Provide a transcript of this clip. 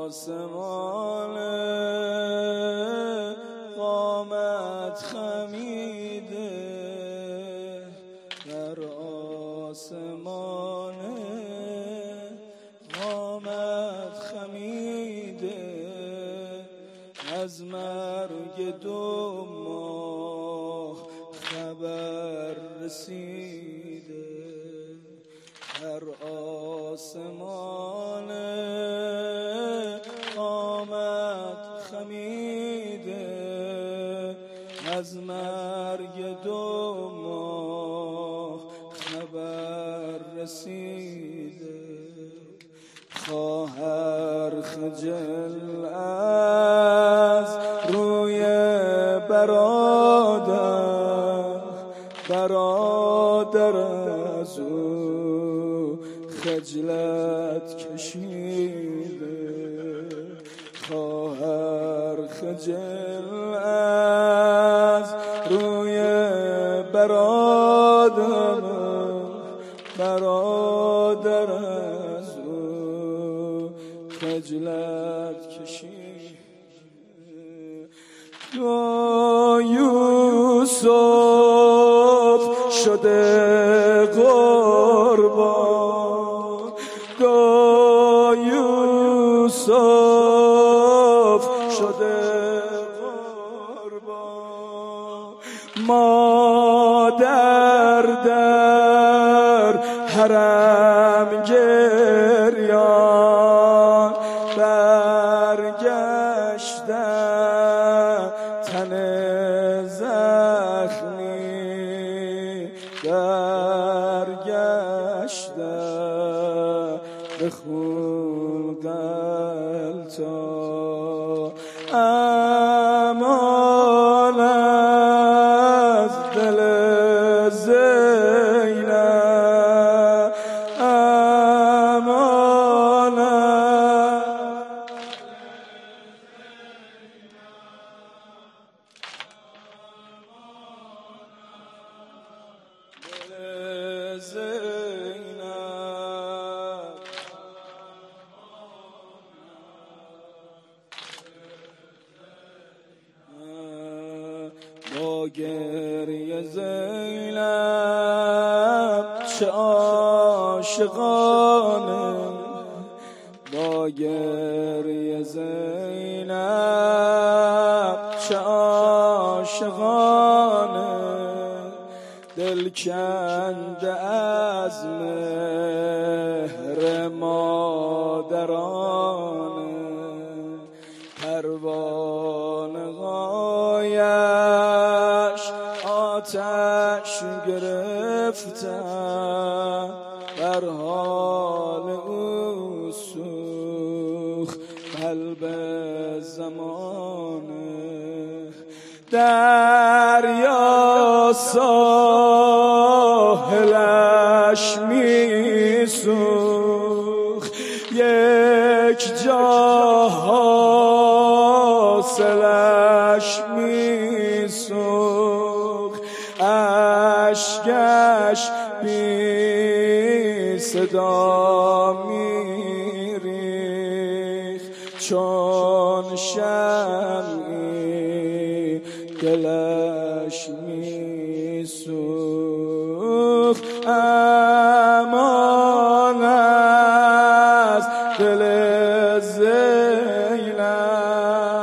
آسمان قامت خمیده، در آسمان قامت خمیده، از مرگ 2 ماه خبر رسیده، در آسمان قامت خمیده، از مرگ 2 ماه خبر رسیده. خواهر خجل از روی برادر از او خجلت کشیده، خواهر خجل از روی برادر از او خجلت کشیده. یوسف شده قربان، یوسف شده قربان، مادر در حرم گریان، برگشتن تن زخمی، برگشتن به خون غلطان. امان از دل زینب، امان دل زینب، با گریه زینب چه عاشقانه، با گریه زینب چه عاشقانه، دل کنده از مهر مادرانه، پروانه هایش آتش گرفتن، در حال او سوخت قلب زمانه، دریا ساحلش می سوخت، یک جا حاصلش می سوخت، اشکش بی صدا می ریخت، چون شمعی دلش می سوخت. امان از دل زینب.